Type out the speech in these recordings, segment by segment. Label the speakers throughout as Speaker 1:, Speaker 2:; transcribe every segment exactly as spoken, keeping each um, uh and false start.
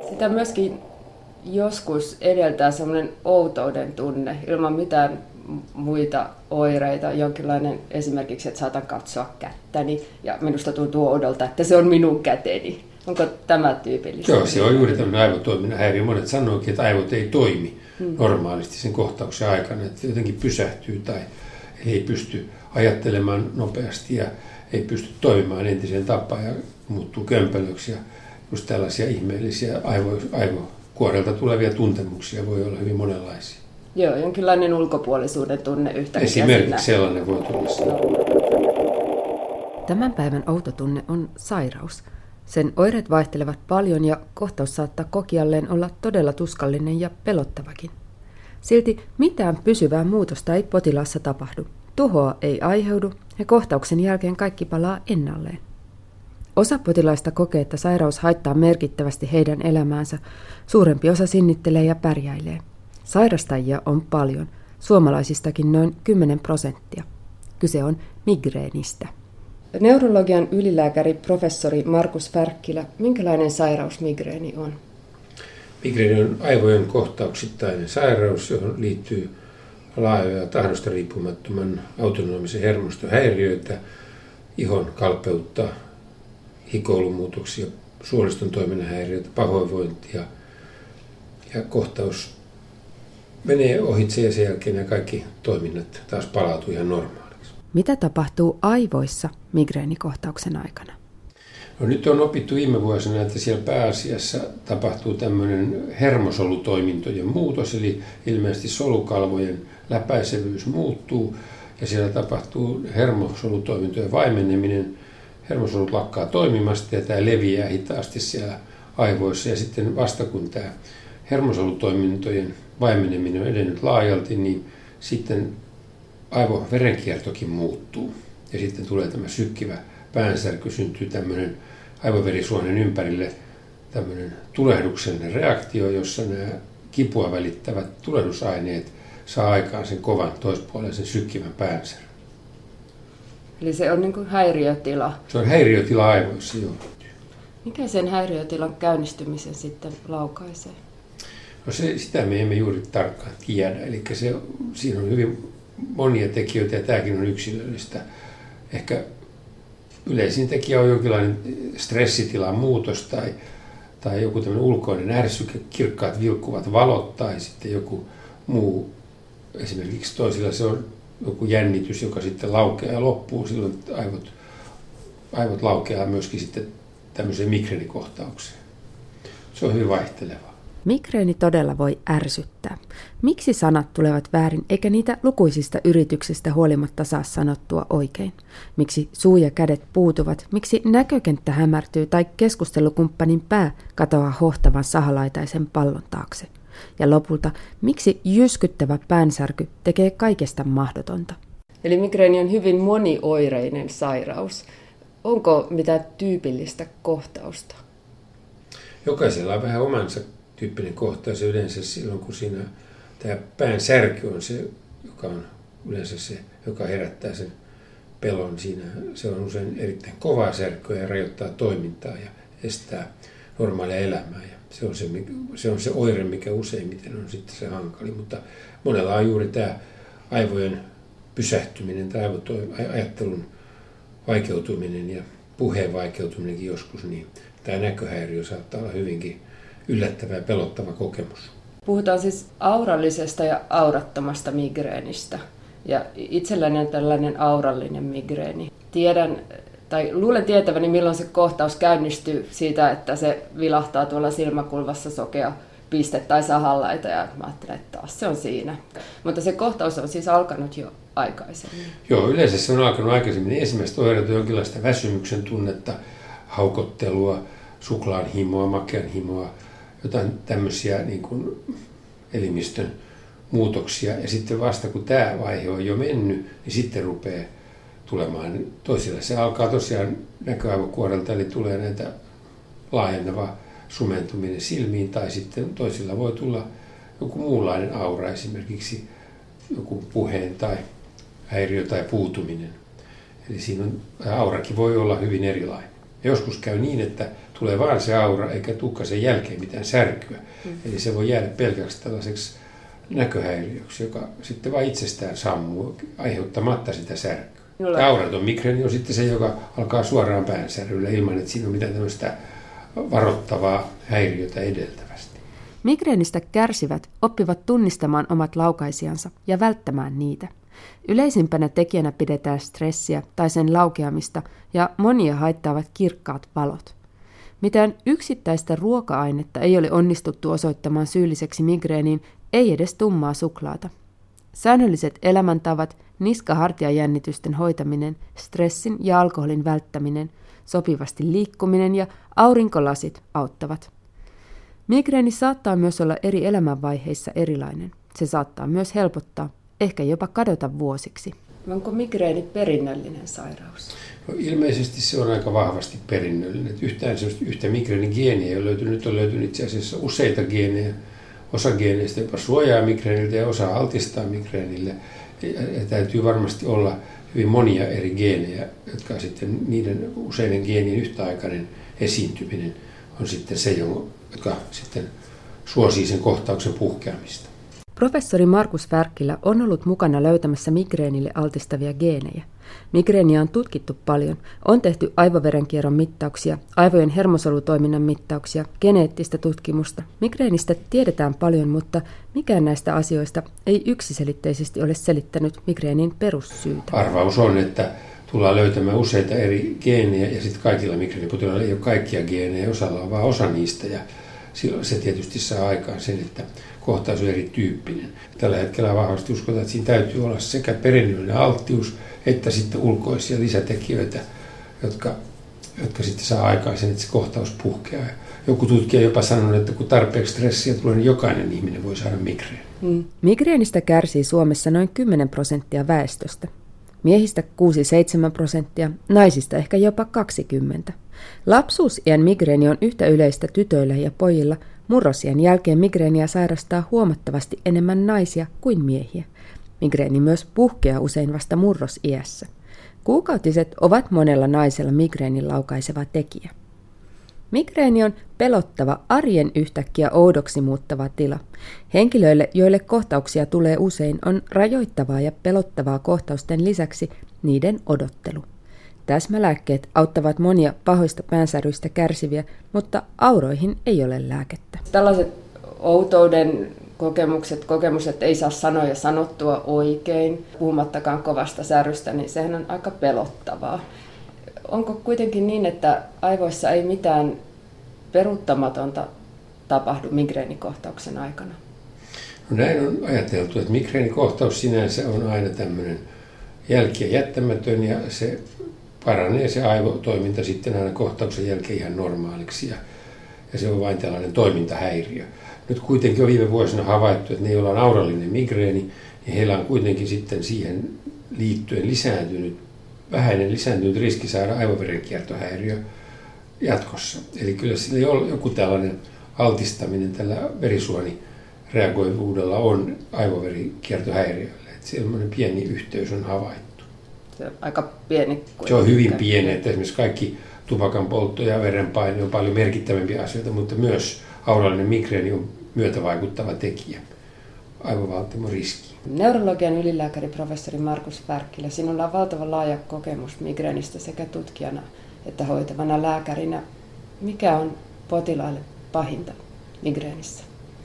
Speaker 1: Sitä myöskin joskus edeltää semmoinen outouden tunne ilman mitään muita oireita. Jonkinlainen esimerkiksi, että saatan katsoa kättäni ja minusta tuntuu oudolta, että se on minun käteni. Onko tämä tyypillistä?
Speaker 2: Joo, se on juuri tämmöinen aivotoiminnan häiriö. Monet sanoikin, että aivot ei toimi hmm. normaalisti sen kohtauksen aikana, että jotenkin pysähtyy tai ei pysty ajattelemaan nopeasti ja ei pysty toimimaan entiseen tapaan ja muuttuu kömpelöksi. Ja just tällaisia ihmeellisiä aivo, aivokuorelta tulevia tuntemuksia voi olla hyvin monenlaisia.
Speaker 1: Joo, jonkinlainen ulkopuolisuuden tunne yhtäkkiä.
Speaker 2: Esimerkiksi sellainen voi tulla.
Speaker 3: Tämän päivän outo tunne on sairaus. Sen oireet vaihtelevat paljon ja kohtaus saattaa kokijalleen olla todella tuskallinen ja pelottavakin. Silti mitään pysyvää muutosta ei potilaassa tapahdu. Tuhoa ei aiheudu ja kohtauksen jälkeen kaikki palaa ennalleen. Osa potilaista kokee, että sairaus haittaa merkittävästi heidän elämäänsä. Suurempi osa sinnittelee ja pärjäilee. Sairastajia on paljon, suomalaisistakin noin kymmenen prosenttia. Kyse on migreenistä.
Speaker 1: Neurologian ylilääkäri professori Markus Färkkilä, minkälainen sairaus migreeni on?
Speaker 2: Migreeni on aivojen kohtauksittainen sairaus, johon liittyy laajoja tahdosta riippumattoman autonomisen hermoston häiriöitä, ihon kalpeutta, hikoilumuutoksia, suoliston toiminnan häiriöitä, pahoinvointia ja kohtaus menee ohitse ja sen jälkeen ja kaikki toiminnat taas palautuu ihan normaaliksi.
Speaker 3: Mitä tapahtuu aivoissa migreenikohtauksen aikana?
Speaker 2: No, nyt on opittu viime vuosina, että siellä pääasiassa tapahtuu tämmöinen hermosolutoimintojen muutos, eli ilmeisesti solukalvojen läpäisevyys muuttuu ja siellä tapahtuu hermosolutoimintojen vaimeneminen. Hermosolut lakkaa toimimasta ja tämä leviää hitaasti siellä aivoissa ja sitten vasta kun tämä hermosolutoimintojen vaimeneminen on edennyt laajalti, niin sitten aivoverenkiertokin muuttuu ja sitten tulee tämä sykkivä päänsärky, syntyy tämmöinen aivoverisuonen ympärille tämmöinen tulehduksellinen reaktio, jossa nämä kipua välittävät tulehdusaineet saa aikaan sen kovan toispuoleisen sykkivän päänsäryn.
Speaker 1: Eli se on niin kuin häiriötila.
Speaker 2: Se on häiriötila aivoissa, joo.
Speaker 1: Mikä sen häiriötilan käynnistymisen sitten laukaisee?
Speaker 2: No se, sitä me emme juuri tarkkaan tiedä. Eli se, siinä on hyvin monia tekijöitä ja tämäkin on yksilöllistä. Ehkä yleisin tekijä on jonkinlainen stressitilan muutos tai, tai joku tämmöinen ulkoinen ärsyke, kirkkaat vilkkuvat valot tai sitten joku muu. Esimerkiksi toisilla se on joku jännitys, joka sitten laukeaa ja loppuu. Silloin aivot, aivot laukeaa myöskin sitten tämmöiseen migreenikohtaukseen. Se on hyvin vaihtelevaa.
Speaker 3: Migreeni todella voi ärsyttää. Miksi sanat tulevat väärin, eikä niitä lukuisista yrityksistä huolimatta saa sanottua oikein? Miksi suu ja kädet puutuvat? Miksi näkökenttä hämärtyy tai keskustelukumppanin pää katoaa hohtavan sahalaitaisen pallon taakse? Ja lopulta, miksi jyskyttävä päänsärky tekee kaikesta mahdotonta?
Speaker 1: Eli migreeni on hyvin monioireinen sairaus. Onko mitään tyypillistä kohtausta?
Speaker 2: Jokaisella on vähän omansa tyyppinen kohtaus yleensä silloin, kun siinä tämä päänsärky on se, joka on yleensä se, joka herättää sen pelon. Siinä se on usein erittäin kovaa särkyä ja rajoittaa toimintaa ja estää normaalia elämää. Ja se on se, se on se oire, mikä useimmiten on sitten se hankali, mutta monella on juuri tämä aivojen pysähtyminen tai ajattelun vaikeutuminen ja puheen vaikeutuminenkin joskus, niin tämä näköhäiriö saattaa olla hyvinkin yllättävä ja pelottava kokemus.
Speaker 1: Puhutaan siis aurallisesta ja aurattomasta migreenistä. Ja itselläni on tällainen aurallinen migreeni. Tiedän, tai luulen tietäväni, milloin se kohtaus käynnistyy siitä, että se vilahtaa tuolla silmäkulmassa sokea piste tai sahanlaita. Ja mä ajattelen, että taas se on siinä. Mutta se kohtaus on siis alkanut jo aikaisemmin.
Speaker 2: Joo, yleensä se on alkanut aikaisemmin. Ensimmäistä oireita on jonkinlaista väsymyksen tunnetta, haukottelua, suklaan himoa, makean himoa, jotain tämmöisiä niin kuin elimistön muutoksia. Ja sitten vasta kun tämä vaihe on jo mennyt, niin sitten rupeaa tulemaan. Toisilla se alkaa tosiaan näköaivokuorelta, eli tulee näitä laajeneva sumentuminen silmiin, tai sitten toisilla voi tulla joku muunlainen aura, esimerkiksi joku puheen tai häiriö tai puutuminen. Eli siinä on, aurakin voi olla hyvin erilainen. Ja joskus käy niin, että tulee vaan se aura eikä tulekaan sen jälkeen mitään särkyä. Mm. Eli se voi jäädä pelkäksi tällaiseksi näköhäiriöksi, joka sitten vain itsestään sammuu aiheuttamatta sitä särkyä. Tämä auraton migreeni on sitten se, joka alkaa suoraan päänsäryllä ilman, että siinä on mitään tämmöistä varoittavaa häiriötä edeltävästi.
Speaker 3: Migreenistä kärsivät oppivat tunnistamaan omat laukaisijansa ja välttämään niitä. Yleisimpänä tekijänä pidetään stressiä tai sen laukeamista ja monia haittaavat kirkkaat valot. Mitään yksittäistä ruoka-ainetta ei ole onnistuttu osoittamaan syylliseksi migreeniin, ei edes tummaa suklaata. Säännölliset elämäntavat, niska-hartiajännitysten hoitaminen, stressin ja alkoholin välttäminen, sopivasti liikkuminen ja aurinkolasit auttavat. Migreeni saattaa myös olla eri elämänvaiheissa erilainen. Se saattaa myös helpottaa, ehkä jopa kadota vuosiksi.
Speaker 1: Onko migreeni perinnöllinen sairaus?
Speaker 2: No, ilmeisesti se on aika vahvasti perinnöllinen. Yhtään yhtä migreenin ei ole löytynyt. Nyt on löytynyt itse asiassa useita geenejä. Osa geeneistä jopa suojaa migreeniltä ja osa altistaa migreenille. Ja täytyy varmasti olla hyvin monia eri geenejä, jotka sitten niiden useiden geenien yhtäaikainen esiintyminen on sitten se, joka sitten suosii sen kohtauksen puhkeamista.
Speaker 3: Professori Markus Wärkkilä on ollut mukana löytämässä migreenille altistavia geenejä. Migreeniä on tutkittu paljon. On tehty aivoverenkierron mittauksia, aivojen hermosolutoiminnan mittauksia, geneettistä tutkimusta. Migreenistä tiedetään paljon, mutta mikään näistä asioista ei yksiselitteisesti ole selittänyt migreenin perussyytä.
Speaker 2: Arvaus on, että tullaan löytämään useita eri geenejä ja sitten kaikilla migreenipotilailla ei ole kaikkia geenejä, osalla on vain osa niistä ja silloin se tietysti saa aikaan sen, että kohtaus on erityyppinen. Tällä hetkellä vahvasti uskotaan, että siinä täytyy olla sekä perinnöllinen alttius että sitten ulkoisia lisätekijöitä, jotka, jotka sitten saa aikaan sen, että se kohtaus puhkeaa. Joku tutkija jopa sanonut, että kun tarpeeksi stressiä tulee, niin jokainen ihminen voi saada migreeni.
Speaker 3: Mm. Migreenistä kärsii Suomessa noin kymmenen prosenttia väestöstä. Miehistä kuusi seitsemän prosenttia, naisista ehkä jopa kaksikymmentä. Lapsuusiän migreeni on yhtä yleistä tytöillä ja pojilla. Murrosiän jälkeen migreeniä sairastaa huomattavasti enemmän naisia kuin miehiä. Migreeni myös puhkeaa usein vasta murrosiässä. Kuukautiset ovat monella naisella migreenin laukaiseva tekijä. Migreeni on pelottava, arjen yhtäkkiä oudoksi muuttava tila. Henkilöille, joille kohtauksia tulee usein, on rajoittavaa ja pelottavaa kohtausten lisäksi niiden odottelu. Täsmälääkkeet auttavat monia pahoista päänsäryistä kärsiviä, mutta auroihin ei ole lääkettä.
Speaker 1: Tällaiset outouden kokemukset, kokemukset ei saa sanoja sanottua oikein, puhumattakaan kovasta särystä, niin sehän on aika pelottavaa. Onko kuitenkin niin, että aivoissa ei mitään peruuttamatonta tapahdu migreenikohtauksen aikana?
Speaker 2: No näin on ajateltu, että migreenikohtaus sinänsä on aina tämmöinen jälkiä jättämätön ja se paranee se aivotoiminta sitten aina kohtauksen jälkeen ihan normaaliksi ja, ja se on vain tällainen toimintahäiriö. Nyt kuitenkin on viime vuosina havaittu, että ne, joilla on aurallinen migreeni, niin heillä on kuitenkin sitten siihen liittyen lisääntynyt, vähäinen lisääntynyt riski saada aivoverenkiertohäiriö jatkossa. Eli kyllä sillä joku tällainen altistaminen tällä verisuonireagoivuudella on aivoverikiertohäiriöille. Että sellainen pieni yhteys on havaittu.
Speaker 1: Se on aika pieni.
Speaker 2: Se on hyvin pieni, että esimerkiksi kaikki tupakan poltto ja verenpaine on paljon merkittävämpiä asioita, mutta myös aurallinen migreeni on myötävaikuttava tekijä aivovaltimon riskiin.
Speaker 1: Neurologian ylilääkäri professori Markus Wärkkilä, sinulla on valtavan laaja kokemus migreenistä sekä tutkijana että hoitavana lääkärinä. Mikä on potilaille pahinta migreenissä?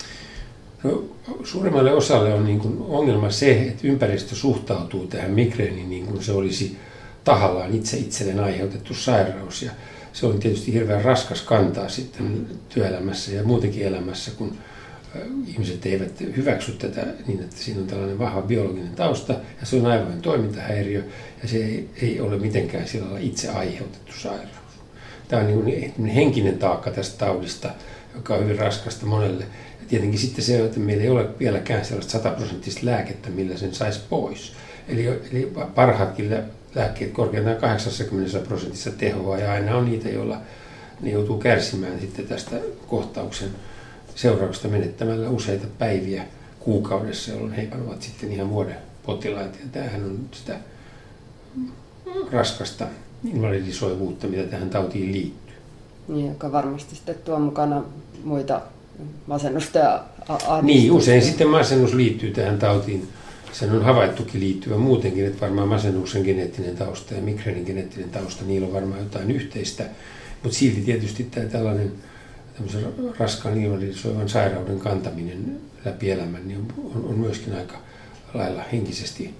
Speaker 2: No, suurimmalle osalle on niin kuin ongelma se, että ympäristö suhtautuu tähän migreeniin niin kuin se olisi tahallaan itse itselleen aiheutettu sairaus. Ja se on tietysti hirveän raskas kantaa sitten työelämässä ja muutenkin elämässä, kun ihmiset eivät hyväksy tätä niin, että siinä on tällainen vahva biologinen tausta ja se on aivojen toimintahäiriö ja se ei, ei ole mitenkään sillä lailla itse aiheutettu sairaus. Tämä on niin henkinen taakka tästä taudista, joka on hyvin raskasta monelle. Ja tietenkin sitten se, että meillä ei ole vieläkään sellaista sataprosenttista lääkettä, millä sen saisi pois. Eli, eli parhaatkin lääkkeet korkeintaan kahdeksankymmentä prosentissa tehoa ja aina on niitä, joilla ne joutuu kärsimään sitten tästä kohtauksen seurauksesta menettämällä useita päiviä kuukaudessa, jolloin he ovat sitten ihan vuoden potilaita. Ja tämähän on sitä raskasta invalidisoivuutta, mitä tähän tautiin liittyy.
Speaker 1: Niin, joka varmasti sitten tuo mukana muita masennusta ja ahdistusta.
Speaker 2: Niin, usein sitten masennus liittyy tähän tautiin. Sen on havaittukin liittyvä muutenkin, että varmaan masennuksen geneettinen tausta ja migreenin geneettinen tausta, niillä on varmaan jotain yhteistä. Mutta silti tietysti tämä tällainen raskaan invalidisoivan sairauden kantaminen läpi elämän niin on, on myöskin aika lailla henkisesti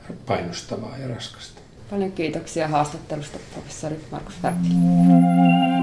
Speaker 2: painostavaa ja raskasta.
Speaker 1: Paljon kiitoksia haastattelusta, professori Markus Wärttilä.